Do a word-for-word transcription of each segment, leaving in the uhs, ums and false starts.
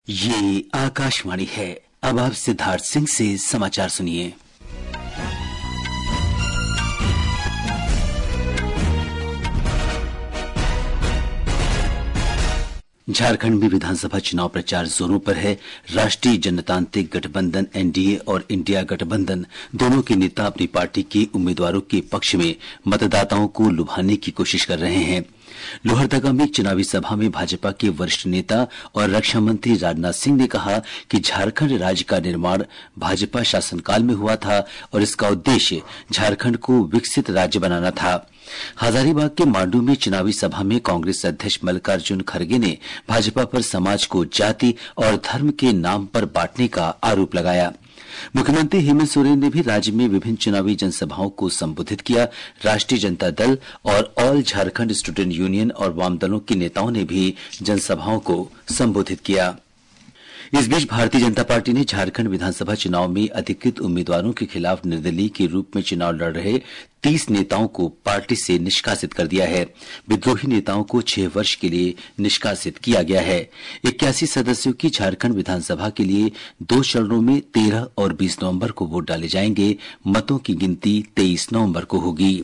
ये आकाशवाणी है। अब आप सिद्धार्थ सिंह से समाचार सुनिए। झारखंड में विधानसभा चुनाव प्रचार जोरों पर है। राष्ट्रीय जनतांत्रिक गठबंधन एनडीए और इंडिया गठबंधन दोनों के नेता अपनी पार्टी के उम्मीदवारों के पक्ष में मतदाताओं को लुभाने की कोशिश कर रहे हैं। लोहरदगा में एक चुनावी सभा में भाजपा के वरिष्ठ नेता और रक्षा मंत्री राजनाथ सिंह ने कहा कि झारखंड राज्य का निर्माण भाजपा शासनकाल में हुआ था और इसका उद्देश्य झारखंड को विकसित राज्य बनाना था। हजारीबाग के मांडू में चुनावी सभा में कांग्रेस अध्यक्ष मल्लिकार्जुन खड़गे ने भाजपा पर समाज को जाति और धर्म के नाम पर बांटने का आरोप लगाया। मुख्यमंत्री हेमंत सोरेन ने भी राज्य में विभिन्न चुनावी जनसभाओं को संबोधित किया। राष्ट्रीय जनता दल और ऑल झारखंड स्टूडेंट यूनियन और वाम दलों के नेताओं ने भी जनसभाओं को संबोधित किया। इस बीच भारतीय जनता पार्टी ने झारखंड विधानसभा चुनाव में अधिकृत उम्मीदवारों के खिलाफ निर्दलीय के रूप में चुनाव लड़ रहे तीस नेताओं को पार्टी से निष्कासित कर दिया है। विद्रोही नेताओं को छह वर्ष के लिए निष्कासित किया गया है। इक्यासी सदस्यों की झारखंड विधानसभा के लिए दो चरणों में तेरह और बीस नवंबर को वोट डाले जाएंगे। मतों की गिनती तेईस नवंबर को होगी।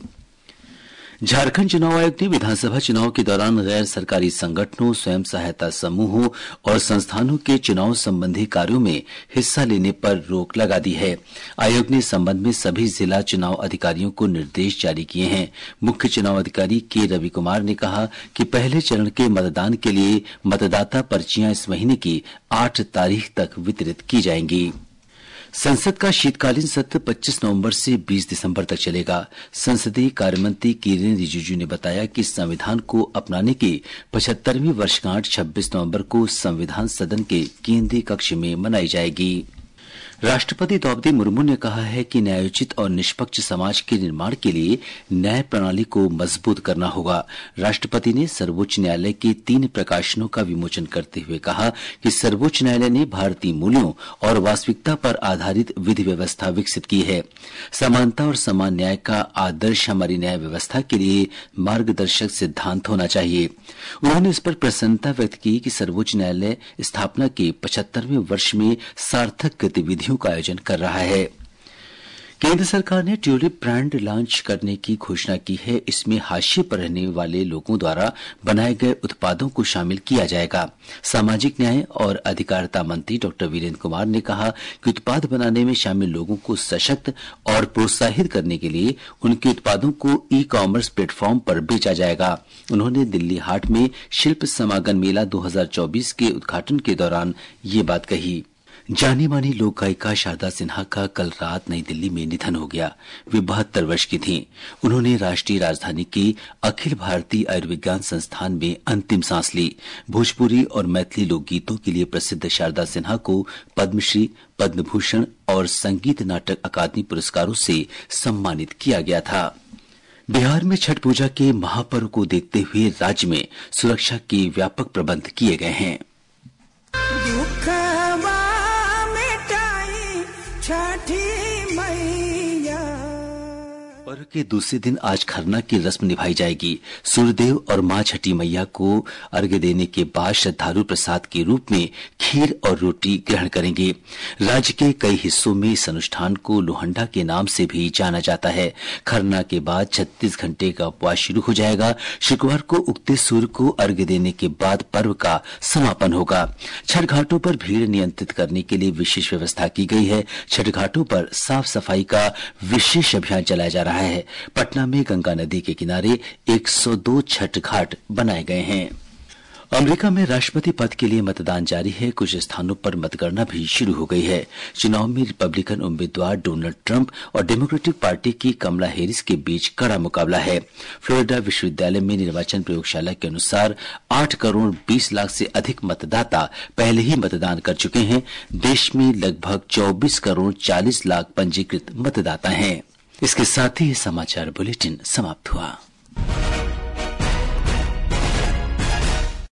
झारखंड चुनाव आयोग ने विधानसभा चुनाव के दौरान गैर सरकारी संगठनों, स्वयं सहायता समूहों और संस्थानों के चुनाव संबंधी कार्यों में हिस्सा लेने पर रोक लगा दी है। आयोग ने इस संबंध में सभी जिला चुनाव अधिकारियों को निर्देश जारी किए हैं। मुख्य चुनाव अधिकारी के रवि कुमार ने कहा कि पहले चरण के मतदान के लिए मतदाता पर्चियां इस महीने की आठ तारीख तक वितरित की जाएंगी। संसद का शीतकालीन सत्र पच्चीस नवंबर से बीस दिसंबर तक चलेगा। संसदीय कार्यमंत्री किरेन रिजिजू ने बताया कि संविधान को अपनाने की पचहत्तरवीं वर्षगांठ छब्बीस नवंबर को संविधान सदन के केंद्रीय कक्ष में मनाई जाएगी। राष्ट्रपति द्रौपदी मुर्मू ने कहा है कि न्यायोचित और निष्पक्ष समाज के निर्माण के लिए न्याय प्रणाली को मजबूत करना होगा। राष्ट्रपति ने सर्वोच्च न्यायालय के तीन प्रकाशनों का विमोचन करते हुए कहा कि सर्वोच्च न्यायालय ने भारतीय मूल्यों और वास्तविकता पर आधारित विधि व्यवस्था विकसित की है। समानता और समान न्याय का आदर्श हमारी न्याय व्यवस्था के लिए मार्गदर्शक सिद्धांत होना चाहिए। उन्होंने इस पर प्रसन्नता व्यक्त की कि सर्वोच्च न्यायालय स्थापना के पचहत्तरवें वर्ष में सार्थक गतिविधियों का आयोजन कर रहा है। केंद्र सरकार ने ट्यूलिप ब्रांड लॉन्च करने की घोषणा की है। इसमें हाशिए पर रहने वाले लोगों द्वारा बनाए गए उत्पादों को शामिल किया जाएगा। सामाजिक न्याय और अधिकारिता मंत्री डॉक्टर वीरेंद्र कुमार ने कहा कि उत्पाद बनाने में शामिल लोगों को सशक्त और प्रोत्साहित करने के लिए उनके उत्पादों को ई कॉमर्स प्लेटफॉर्म पर बेचा जाएगा। उन्होंने दिल्ली हाट में शिल्प समागम मेला दो हज़ार चौबीस के उद्घाटन के दौरान ये बात कही। जानी मानी लोक गायिका शारदा सिन्हा का कल रात नई दिल्ली में निधन हो गया। वे बहत्तर वर्ष की थीं। उन्होंने राष्ट्रीय राजधानी के अखिल भारतीय आयुर्विज्ञान संस्थान में अंतिम सांस ली। भोजपुरी और मैथिली लोकगीतों के लिए प्रसिद्ध शारदा सिन्हा को पद्मश्री, पद्म भूषण और संगीत नाटक अकादमी पुरस्कारों से सम्मानित किया गया था। बिहार में छठ पूजा के महापर्व को देखते हुए राज्य में सुरक्षा के व्यापक प्रबंध किए गए हैं। पर्व के दूसरे दिन आज खरना की रस्म निभाई जाएगी। सूर्यदेव और मां छठी मैया को अर्घ्य देने के बाद श्रद्धालु प्रसाद के रूप में खीर और रोटी ग्रहण करेंगे। राज्य के कई हिस्सों में इस अनुष्ठान को लोहंडा के नाम से भी जाना जाता है। खरना के बाद छत्तीस घंटे का उपवास शुरू हो जाएगा। शुक्रवार को उगते सूर्य को अर्घ्य देने के बाद पर्व का समापन होगा। छठ घाटों पर भीड़ नियंत्रित करने के लिए विशेष व्यवस्था की गई है। छठ घाटों पर साफ सफाई का विशेष अभियान चलाया जा रहा है। है। पटना में गंगा नदी के किनारे एक सौ दो छठ घाट बनाए गए हैं। अमेरिका में राष्ट्रपति पद के लिए मतदान जारी है। कुछ स्थानों पर मतगणना भी शुरू हो गई है। चुनाव में रिपब्लिकन उम्मीदवार डोनाल्ड ट्रंप और डेमोक्रेटिक पार्टी की कमला हैरिस के बीच कड़ा मुकाबला है। फ्लोरिडा विश्वविद्यालय में निर्वाचन प्रयोगशाला के अनुसार आठ करोड़ बीस लाख से अधिक मतदाता पहले ही मतदान कर चुके हैं। देश में लगभग चौबीस करोड़ चालीस लाख पंजीकृत मतदाता हैं। इसके साथ ही समाचार बुलेटिन समाप्त हुआ।